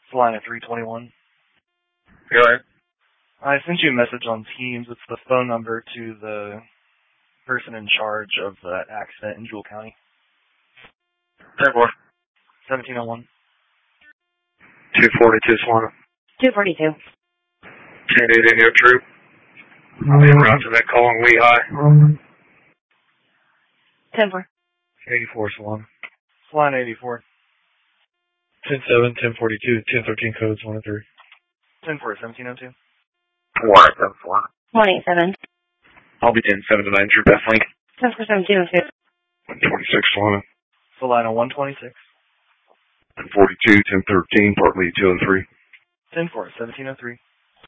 Salina 321. You alright? I sent you a message on Teams. It's the phone number to the person in charge of that accident in Jewell County. 10-4. 1701. 242 Salina. 242. Can't do any troop. I'm en route to that call in Lehigh. 10-4. 84 Salina. Salina 84. 10-7, 10-42, 10-13 codes 1 and 3. 10-4, 1702. 1-7 Salina. 187. I'll be 10-7 tonight, your best link. 10-4, 1702. 126 Salina. Salina 126. 10-42, 10-13, partly 2 and 3. 10-4, 1703.